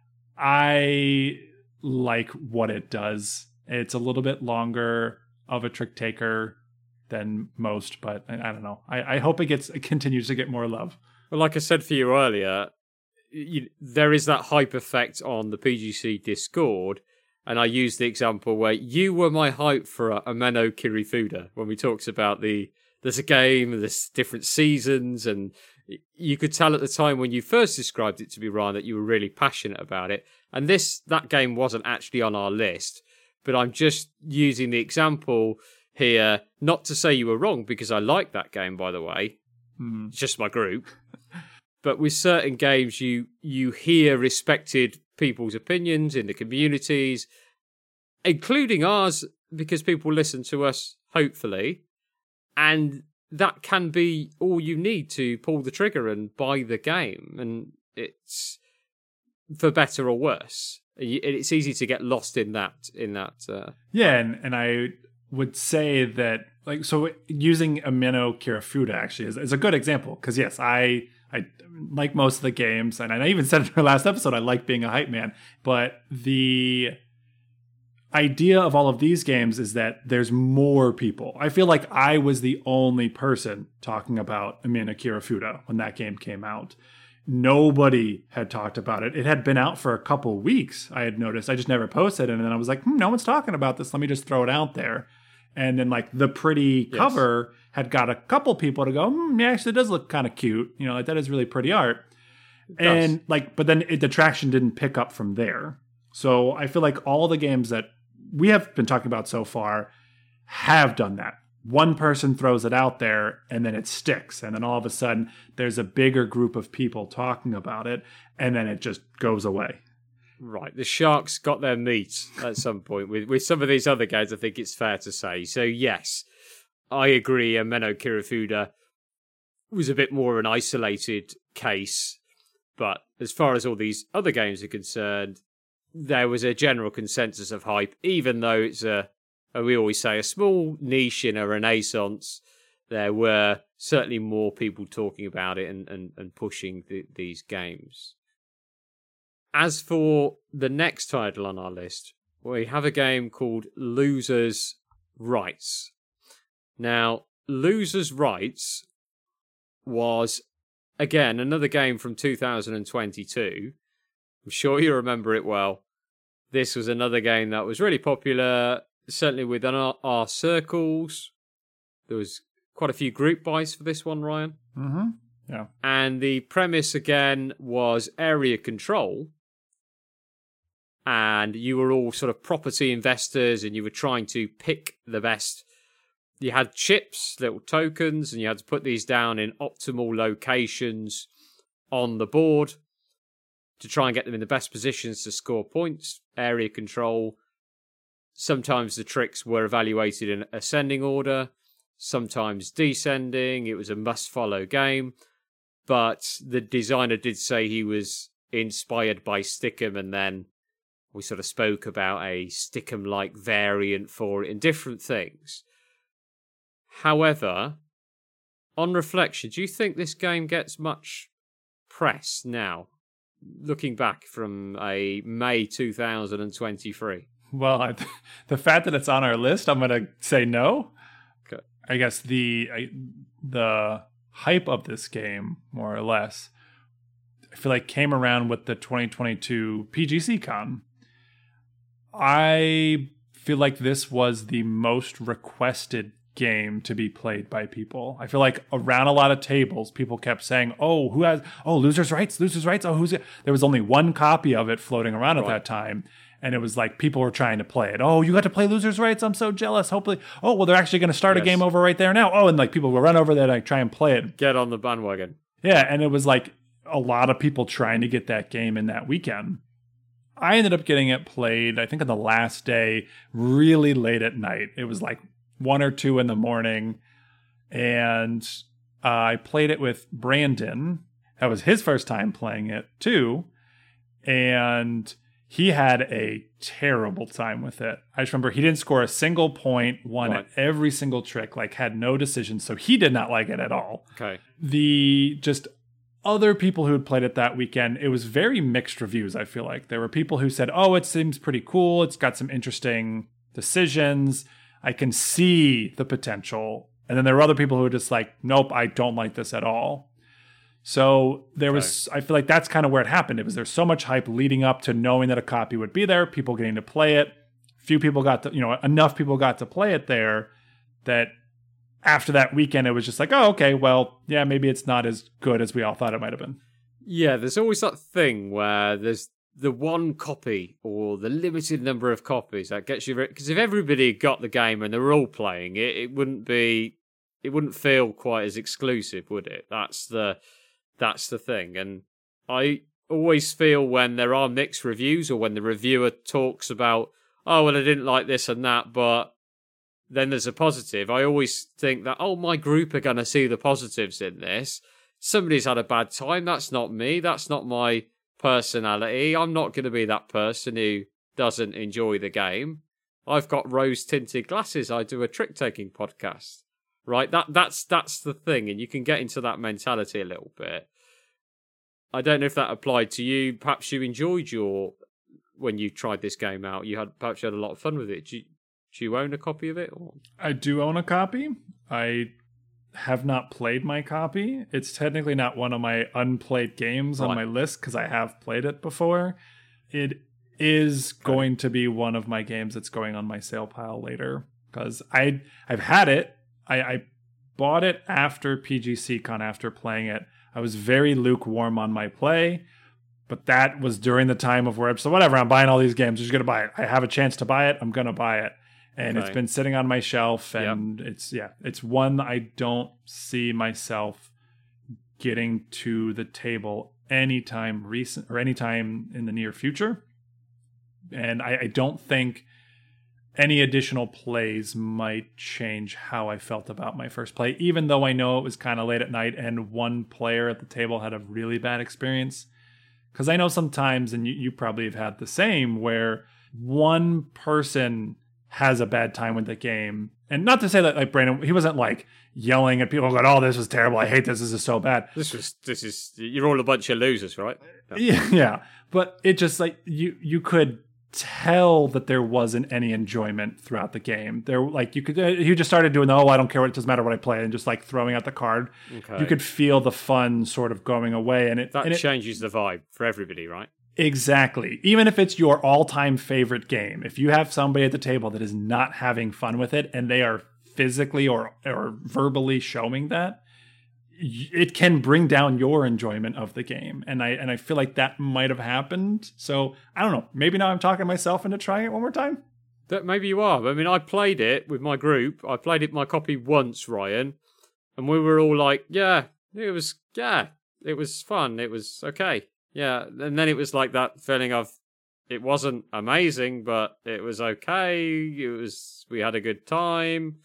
I like what it does. It's a little bit longer of a trick taker than most, but I, I don't know. I, I hope it gets it continues to get more love. Well, like I said for you earlier, you, there is that hype effect on the P G C Discord, and I used the example where you were my hype for a Ameno Kirifuda when we talked about the there's a game, there's different seasons, and you could tell at the time when you first described it to me, Ryan, that you were really passionate about it. And this that game wasn't actually on our list, but I'm just using the example here, not to say you were wrong, because I like that game, by the way. Mm. It's just my group. But with certain games, you you hear respected people's opinions in the communities, including ours, because people listen to us, hopefully. And that can be all you need to pull the trigger and buy the game. And it's for better or worse. It's easy to get lost in that. In that. Uh, yeah, and, and I would say that, like, so using Ameno Kirifuda actually is, is a good example. Because, yes, I... I like most of the games, and I even said in our last episode, I like being a hype man. But the idea of all of these games is that there's more people. I feel like I was the only person talking about Ameno Kirifuda when that game came out. Nobody had talked about it. It had been out for a couple weeks, I had noticed. I just never posted it, and then I was like, hmm, no one's talking about this. Let me just throw it out there. And then, like, the pretty yes. cover had got a couple people to go, hmm, yeah, actually, it does look kind of cute. You know, like, that is really pretty art. And, like, but then it, the traction didn't pick up from there. So I feel like all the games that we have been talking about so far have done that. One person throws it out there, and then it sticks. And then all of a sudden, there's a bigger group of people talking about it, and then it just goes away. Right, the Sharks got their meat at some point. With with some of these other games, I think it's fair to say. So yes, I agree, Ameno Kirifuda was a bit more an isolated case. But as far as all these other games are concerned, there was a general consensus of hype, even though it's a, we always say, a small niche in a renaissance. There were certainly more people talking about it and, and, and pushing the, these games. As for the next title on our list, we have a game called Losers' Rights. Now, Losers' Rights was, again, another game from two thousand twenty-two. I'm sure you remember it well. This was another game that was really popular, certainly within our, our circles. There was quite a few group buys for this one, Ryan. Mm-hmm. Yeah. And the premise, again, was area control. And you were all sort of property investors and you were trying to pick the best. You had chips, little tokens, and you had to put these down in optimal locations on the board to try and get them in the best positions to score points. Area control. Sometimes the tricks were evaluated in ascending order, sometimes descending. It was a must-follow game. But the designer did say he was inspired by Stickum, and then we sort of spoke about a Stickum-like variant for it in different things. However, on reflection, do you think this game gets much press now, looking back from a May two thousand twenty-three? Well, I, the fact that it's on our list, I'm going to say no. Okay. I guess the I, the hype of this game, more or less, I feel like came around with the twenty twenty-two P G C Con. I feel like this was the most requested game to be played by people. I feel like around a lot of tables, people kept saying, oh, who has, oh, Losers' Rights, Losers' Rights, oh, who's it? There was only one copy of it floating around at right. that time. And it was like people were trying to play it. Oh, you got to play Losers' Rights? I'm so jealous. Hopefully, oh, well, they're actually going to start yes. a game over right there now. Oh, and like people will run over there to like, try and play it. Get on the bandwagon. Yeah, and it was like a lot of people trying to get that game in that weekend. I ended up getting it played, I think on the last day, really late at night. It was like one or two in the morning. And uh, I played it with Brandon. That was his first time playing it too. And he had a terrible time with it. I just remember he didn't score a single point, won right. at every single trick, like had no decisions. So he did not like it at all. Okay. The just other people who had played it that weekend, it was very mixed reviews, I feel like. There were people who said, oh, it seems pretty cool. It's got some interesting decisions. I can see the potential. And then there were other people who were just like, nope, I don't like this at all. So there okay. was, I feel like that's kind of where it happened. It was there's so much hype leading up to knowing that a copy would be there, people getting to play it. Few people got to, you know, enough people got to play it there that after that weekend, it was just like, oh, okay, well, yeah, maybe it's not as good as we all thought it might have been. Yeah, there's always that thing where there's the one copy or the limited number of copies that gets you, because if everybody got the game and they were all playing it, it wouldn't be, it wouldn't feel quite as exclusive, would it? That's the, that's the thing. And I always feel when there are mixed reviews or when the reviewer talks about, oh, well, I didn't like this and that, but then there's a positive. I always think that, oh, my group are going to see the positives in this. Somebody's had a bad time. That's not me. That's not my personality. I'm not going to be that person who doesn't enjoy the game. I've got rose-tinted glasses. I do a trick-taking podcast, right? That that's that's the thing, and you can get into that mentality a little bit. I don't know if that applied to you. Perhaps you enjoyed your when you tried this game out. You had perhaps you had a lot of fun with it. Do you, do you own a copy of it? Or? I do own a copy. I have not played my copy. It's technically not one of my unplayed games right. on my list because I have played it before. It is okay. going to be one of my games that's going on my sale pile later because I I've had it. I, I bought it after P G C Con after playing it. I was very lukewarm on my play, but that was during the time of where so whatever. I'm buying all these games. I'm just gonna buy it. I have a chance to buy it. I'm gonna buy it. And okay. it's been sitting on my shelf, and yep. it's yeah, it's one I don't see myself getting to the table anytime recent or anytime in the near future. And I, I don't think any additional plays might change how I felt about my first play, even though I know it was kind of late at night and one player at the table had a really bad experience. Because I know sometimes, and you, you probably have had the same, where one person has a bad time with the game. And not to say that like Brandon, he wasn't like yelling at people going, oh, this was terrible. I hate this. This is so bad. This was, this is, you're all a bunch of losers, right? Yeah. Yeah. But it just like, you, you could tell that there wasn't any enjoyment throughout the game. There, like you could, uh, he just started doing, oh, I don't care what, it doesn't matter what I play. And just like throwing out the card. Okay. You could feel the fun sort of going away. And it, that and changes it, the vibe for everybody, right? Exactly. Even if it's your all-time favorite game, if you have somebody at the table that is not having fun with it and they are physically or, or verbally showing that, it can bring down your enjoyment of the game. And I and I feel like that might have happened. So I don't know. Maybe now I'm talking myself into trying it one more time. That maybe you are. I mean, I played it with my group. I played it my copy once, Ryan, and we were all like, yeah, it was yeah, it was fun. It was okay. Yeah, and then it was like that feeling of it wasn't amazing, but it was okay. It was we had a good time,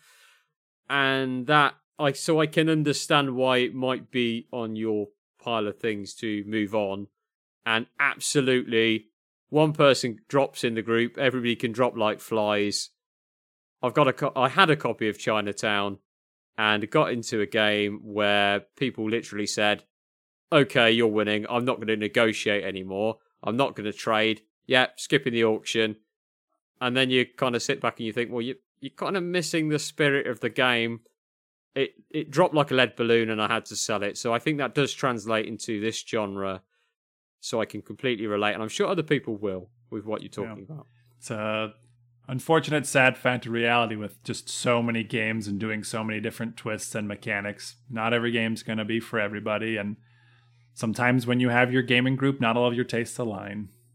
and that I so I can understand why it might be on your pile of things to move on. And absolutely, one person drops in the group, everybody can drop like flies. I've got a co- I had a copy of Chinatown, and got into a game where people literally said, okay, you're winning. I'm not going to negotiate anymore. I'm not going to trade. Yeah, skipping the auction. And then you kind of sit back and you think, well, you, you're kind of missing the spirit of the game. It it dropped like a lead balloon and I had to sell it. So I think that does translate into this genre. So I can completely relate. And I'm sure other people will with what you're talking yeah. about. It's a unfortunate, sad fact of reality with just so many games and doing so many different twists and mechanics. Not every game's going to be for everybody. And sometimes when you have your gaming group, not all of your tastes align.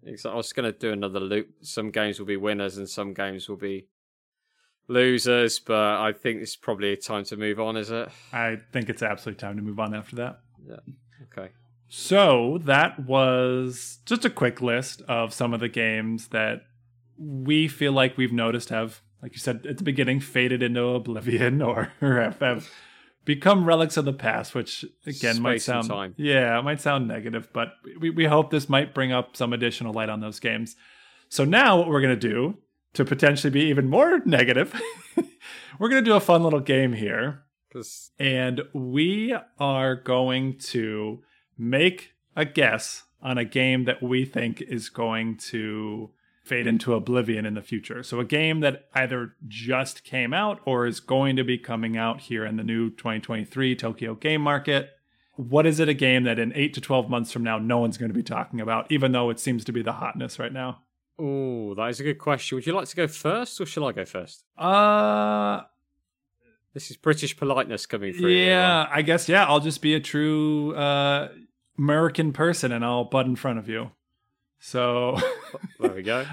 I was going to do another loop. Some games will be winners and some games will be losers, but I think it's probably a time to move on, is it? I think it's absolutely time to move on after that. Yeah. Okay. So that was just a quick list of some of the games that we feel like we've noticed have, like you said at the beginning, faded into oblivion or have, have become relics of the past, which again Space might and sound time. yeah, it might sound negative, but we, we hope this might bring up some additional light on those games. So now what we're going to do to potentially be even more negative, we're going to do a fun little game here. Cause... And we are going to make a guess on a game that we think is going to fade into oblivion in the future. So a game that either just came out or is going to be coming out here in the new twenty twenty-three Tokyo Game Market. What is it a game that in eight to twelve months from now, no one's going to be talking about, even though it seems to be the hotness right now? Oh, that is a good question. Would you like to go first or shall I go first? Uh, This is British politeness coming through. yeah, I guess, yeah, I'll just be a true uh, American person and I'll butt in front of you. So there we go.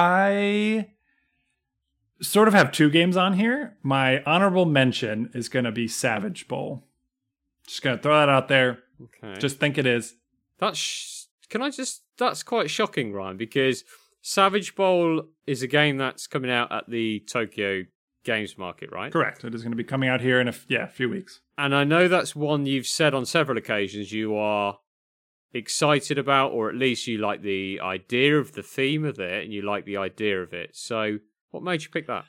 I sort of have two games on here. My honorable mention is going to be Savage Bowl. Just going to throw that out there. Okay. Just think it is. That's sh- can I just that's quite shocking, Ryan, because Savage Bowl is a game that's coming out at the Tokyo Games Market, right? Correct. It is going to be coming out here in a yeah, a few weeks. And I know that's one you've said on several occasions you are excited about, or at least you like the idea of the theme of it and you like the idea of it. So what made you pick that?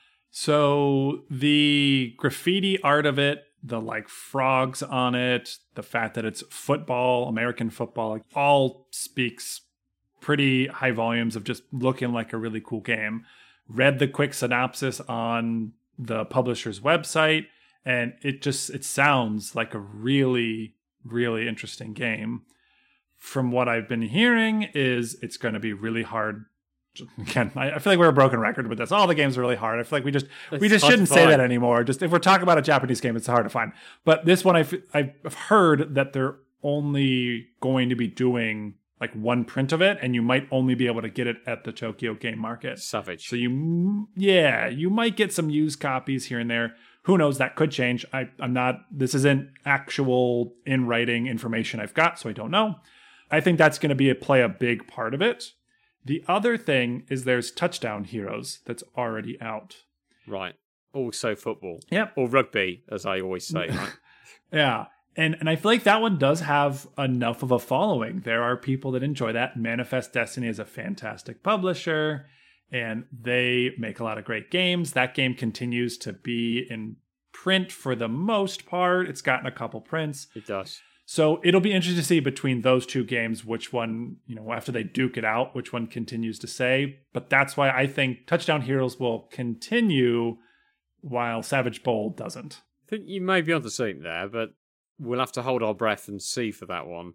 So the graffiti art of it, the like frogs on it, the fact that it's football, American football, like, all speaks pretty high volumes of just looking like a really cool game. Read the quick synopsis on the publisher's website, and it just it sounds like a really, really interesting game. From what I've been hearing is it's going to be really hard. Again, I feel like we're a broken record with this. All the games are really hard. I feel like we just It's we just hard to shouldn't say find. that anymore. Just if we're talking about a Japanese game, it's hard to find. But this one, I've, I've heard that they're only going to be doing like one print of it, and you might only be able to get it at the Tokyo Game Market. Savage. So you, yeah, you might get some used copies here and there. Who knows? That could change. I, I'm not. This isn't actual in writing information I've got, so I don't know. I think that's going to be a play a big part of it. The other thing is there's Touchdown Heroes that's already out. Right. Also football. Yep. Or rugby, as I always say. Right? Yeah. And and I feel like that one does have enough of a following. There are people that enjoy that. Manifest Destiny is a fantastic publisher, and they make a lot of great games. That game continues to be in print for the most part. It's gotten a couple prints. It does. So it'll be interesting to see between those two games which one, you know, after they duke it out, which one continues to say. But that's why I think Touchdown Heroes will continue while Savage Bowl doesn't. I think you may be onto something there, but we'll have to hold our breath and see for that one.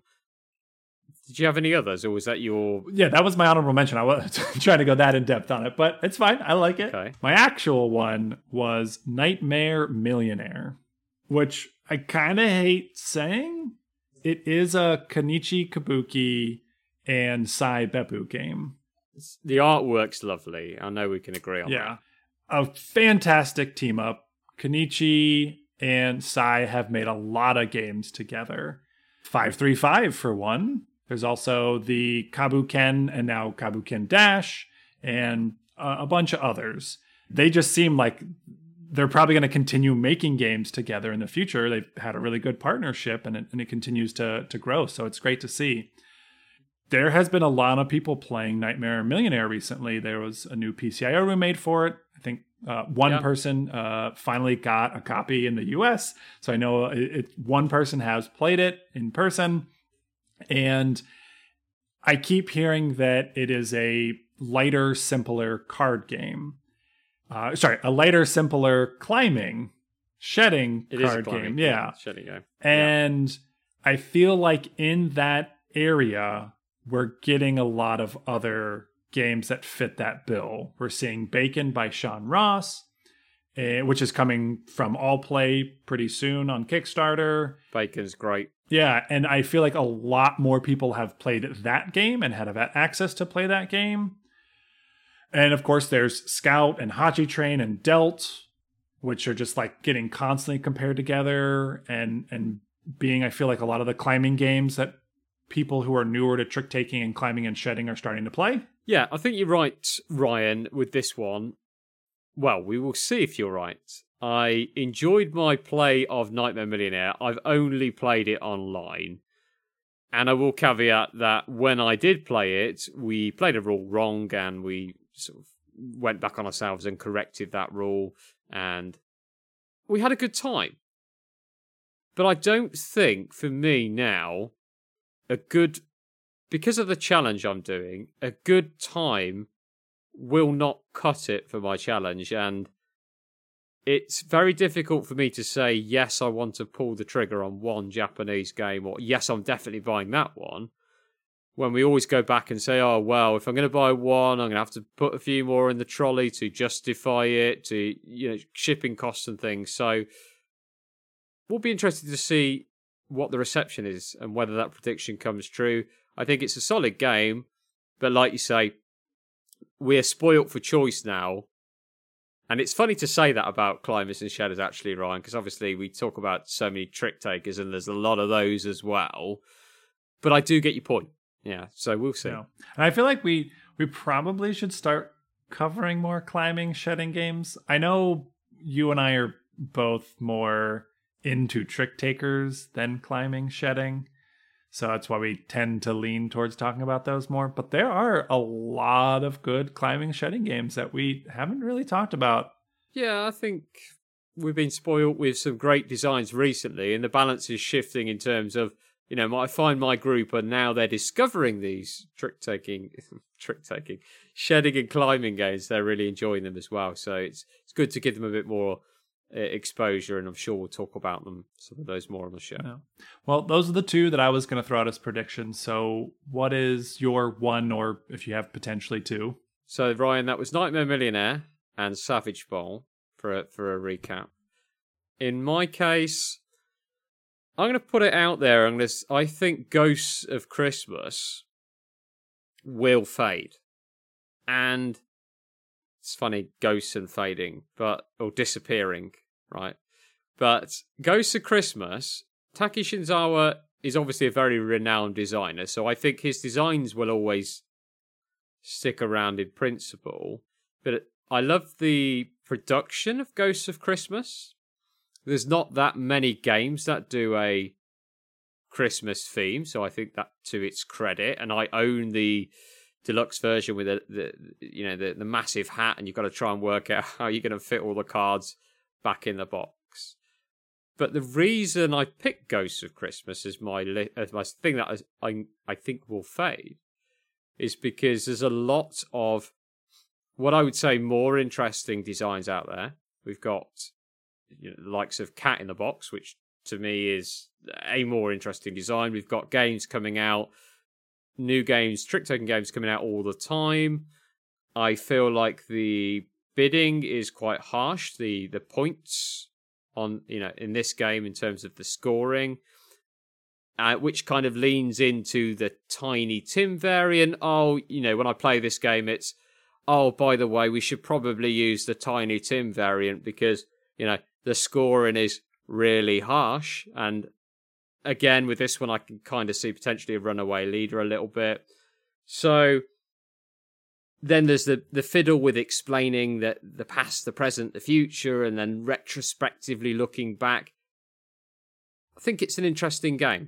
Did you have any others, or was that your... Yeah, that was my honorable mention. I wasn't trying to go that in depth on it, but it's fine. I like it. Okay. My actual one was Nightmare Millionaire, which I kind of hate saying. It is a Kenichi Kabuki and Sai Beppu game. The artwork's lovely. I know we can agree on Yeah. A fantastic team up. Kenichi and Sai have made a lot of games together. five three five for one. There's also the Kabuken and now Kabuken Dash and uh, a bunch of others. They just seem like they're probably going to continue making games together in the future. They've had a really good partnership, and it, and it continues to, to grow. So it's great to see. There has been a lot of people playing Nightmare Millionaire recently. There was a new P C I O room made for it. I think uh, one Yeah. person uh, finally got a copy in the U S. So I know it, it, one person has played it in person. And I keep hearing that it is a lighter, simpler card game. Uh, sorry, a lighter, simpler climbing, shedding It is a card climbing game. Yeah. shedding game. And I feel like in that area, we're getting a lot of other games that fit that bill. We're seeing Bacon by Sean Ross, uh, which is coming from All Play pretty soon on Kickstarter. Bacon's great. Yeah, and I feel like a lot more people have played that game and had access to play that game. And of course, there's Scout and Hachi Train and Delt, which are just like getting constantly compared together and and being, I feel like, a lot of the climbing games that people who are newer to trick taking and climbing and shedding are starting to play. Yeah, I think you're right, Ryan, with this one. Well, we will see if you're right. I enjoyed my play of Nightmare Millionaire. I've only played it online. And I will caveat that when I did play it, we played a rule wrong and we sort of went back on ourselves and corrected that rule. And we had a good time. But I don't think, for me now, a good, because of the challenge I'm doing, a good time will not cut it for my challenge. And it's very difficult for me to say, yes, I want to pull the trigger on one Japanese game, or yes, I'm definitely buying that one, when we always go back and say, oh, well, if I'm going to buy one, I'm going to have to put a few more in the trolley to justify it, to, you know, shipping costs and things. So we'll be interested to see what the reception is and whether that prediction comes true. I think it's a solid game, but like you say, we're spoilt for choice now. And it's funny to say that about Climbers and Shedders, actually, Ryan, because obviously we talk about so many trick takers and there's a lot of those as well. But I do get your point. Yeah, so we'll see. Yeah. And I feel like we we probably should start covering more climbing, shedding games. I know you and I are both more into trick takers than climbing, shedding. So that's why we tend to lean towards talking about those more. But there are a lot of good climbing, shedding games that we haven't really talked about. Yeah, I think we've been spoiled with some great designs recently, and the balance is shifting in terms of, you know, I find my group are now they're discovering these trick taking, trick taking, shedding and climbing games. They're really enjoying them as well. So it's it's good to give them a bit more uh, exposure, and I'm sure we'll talk about them, some of those more on the show. Yeah. Well, those are the two that I was going to throw out as predictions. So what is your one, or if you have potentially two? So Ryan, that was Nightmare Millionaire and Savage Bowl for a, for a recap. In my case, I'm going to put it out there. I'm going to, I think Ghosts of Christmas will fade. And it's funny, ghosts and fading, but or disappearing, right? But Ghosts of Christmas, Taki Shinzawa is obviously a very renowned designer, so I think his designs will always stick around in principle. But I love the production of Ghosts of Christmas. There's not that many games that do a Christmas theme, so I think that to its credit. And I own the deluxe version with the, the you know the, the massive hat, and you've got to try and work out how you're going to fit all the cards back in the box. But the reason I picked Ghosts of Christmas as my li- as my thing that I I think will fade is because there's a lot of what I would say more interesting designs out there. We've got, you know, the likes of Cat in the Box, which to me is a more interesting design. We've got games coming out, new games, trick-taking games coming out all the time. I feel like the bidding is quite harsh. The the points on, you know, in this game in terms of the scoring, uh, which kind of leans into the Tiny Tim variant. Oh, you know, when I play this game, it's, oh, by the way, we should probably use the Tiny Tim variant because, you know, the scoring is really harsh. And again, with this one, I can kind of see potentially a runaway leader a little bit. So then there's the, the fiddle with explaining that the past, the present, the future, and then retrospectively looking back. I think it's an interesting game.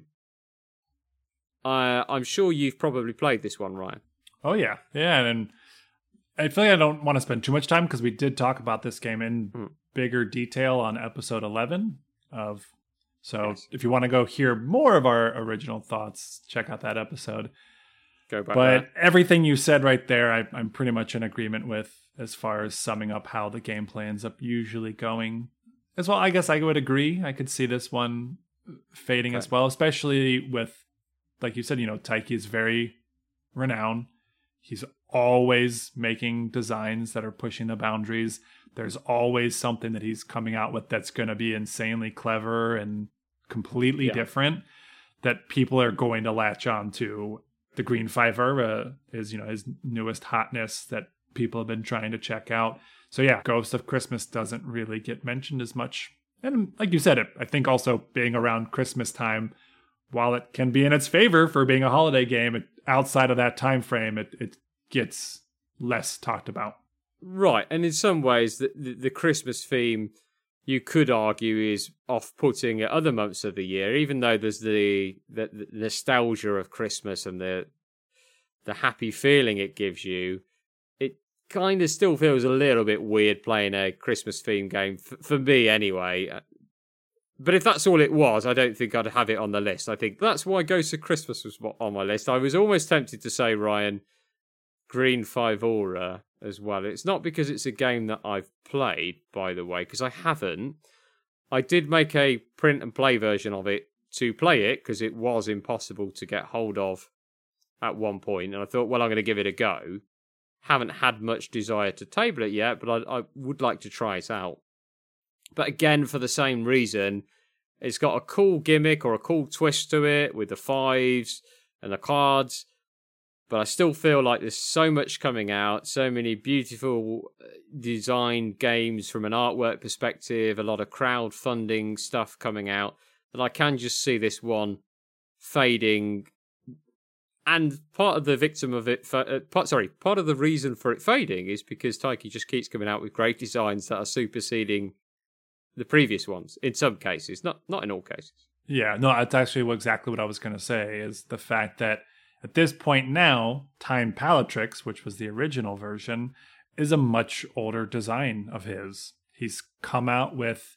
Uh, I'm sure you've probably played this one, Ryan. Oh, yeah. Yeah, and I feel like I don't want to spend too much time because we did talk about this game in mm. bigger detail on episode eleven of... So yes. If you want to go hear more of our original thoughts, check out that episode. Go back. But there. Everything you said right there, I, I'm pretty much in agreement with as far as summing up how the gameplay ends up usually going. As well, I guess I would agree. I could see this one fading okay. as well, especially with, like you said, you know, Taiki is very renowned. He's always making designs that are pushing the boundaries. There's always something that he's coming out with that's going to be insanely clever and completely yeah. different that people are going to latch on to. The Green Fiverr is, you know, his newest hotness that people have been trying to check out. So yeah, Ghost of Christmas doesn't really get mentioned as much. And like you said, it I think also being around Christmas time, while it can be in its favor for being a holiday game, it, outside of that time frame, it, it gets less talked about. Right, and in some ways, the, the, the Christmas theme, you could argue, is off-putting at other months of the year, even though there's the, the, the nostalgia of Christmas and the the happy feeling it gives you. It kind of still feels a little bit weird playing a Christmas-themed game, f- for me anyway. But if that's all it was, I don't think I'd have it on the list. I think that's why Ghost of Christmas was on my list. I was almost tempted to say, Ryan, Green Fiverr as well. It's not because it's a game that I've played, by the way, because I haven't. I did make a print and play version of it to play it because it was impossible to get hold of at one point, and I thought, well, I'm going to give it a go. Haven't had much desire to table it yet, but I, I would like to try it out. But again, for the same reason, it's got a cool gimmick or a cool twist to it with the fives and the cards. But I still feel like there's so much coming out, so many beautiful designed games from an artwork perspective, a lot of crowdfunding stuff coming out, that I can just see this one fading. And part of the victim of it, uh, part, sorry, part of the reason for it fading is because Taiki just keeps coming out with great designs that are superseding the previous ones in some cases, not not in all cases. Yeah, no, that's actually exactly what I was going to say, is the fact that at this point now, Time Palatrix, which was the original version, is a much older design of his. He's come out with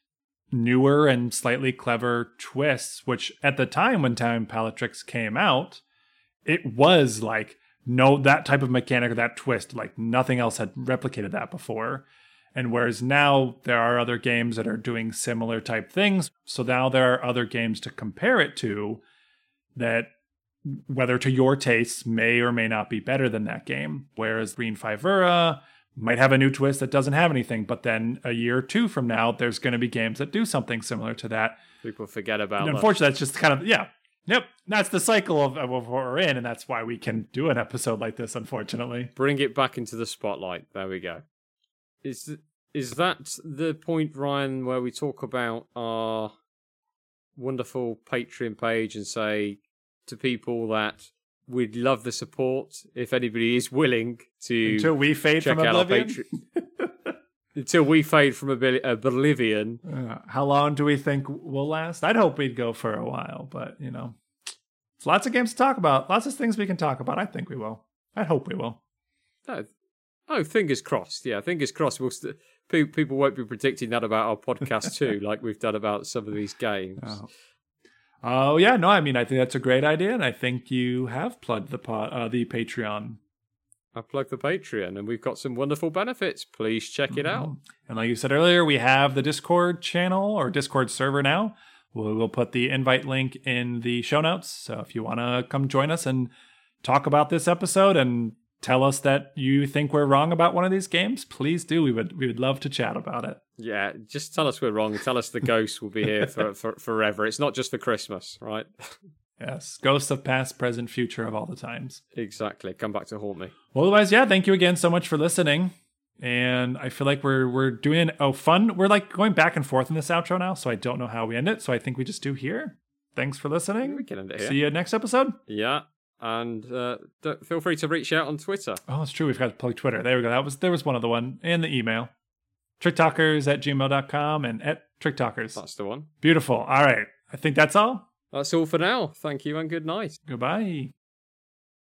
newer and slightly clever twists, which at the time when Time Palatrix came out, it was like, no, that type of mechanic or that twist, like nothing else had replicated that before. And whereas now there are other games that are doing similar type things, so now there are other games to compare it to that, whether to your tastes, may or may not be better than that game. Whereas Green Fiverr might have a new twist that doesn't have anything, but then a year or two from now, there's going to be games that do something similar to that. People forget about and unfortunately, that's just kind of, yeah. Yep, that's the cycle of, of what we're in, and that's why we can do an episode like this, unfortunately. Bring it back into the spotlight. There we go. Is is that the point, Ryan, where we talk about our wonderful Patreon page and say to people that we'd love the support if anybody is willing to until we fade check from out oblivion? Our Patreon until we fade from oblivion. Uh, how long do we think will last? I'd hope we'd go for a while, but you know, it's lots of games to talk about, lots of things we can talk about. I think we will. I hope we will. Oh, oh fingers crossed. Yeah, fingers crossed. We'll st- people won't be predicting that about our podcast too, like we've done about some of these games. Oh. Oh yeah, no, I mean, I think that's a great idea, and I think you have plugged the pod, uh, the Patreon. I plugged the Patreon, and we've got some wonderful benefits. Please check mm-hmm. it out. And like you said earlier, we have the Discord channel or Discord server now. We will put the invite link in the show notes. So if you want to come join us and talk about this episode and tell us that you think we're wrong about one of these games, please do. We would we would love to chat about it. Yeah, just tell us we're wrong. Tell us the ghosts will be here for, for forever. It's not just for Christmas, right? Yes, ghosts of past, present, future of all the times. Exactly. Come back to haunt me. Well, otherwise, yeah, thank you again so much for listening. And I feel like we're we're doing oh fun. We're like going back and forth in this outro now, so I don't know how we end it. So I think we just do here. Thanks for listening. We can end it here. See you next episode. Yeah. And uh, don't, feel free to reach out on Twitter. Oh, it's true. We've got to plug Twitter. There we go. That was there was one other one. And the email. tricktalkers at gmail dot com and at tricktalkers. That's the one. Beautiful. All right. I think that's all. That's all for now. Thank you and good night. Goodbye.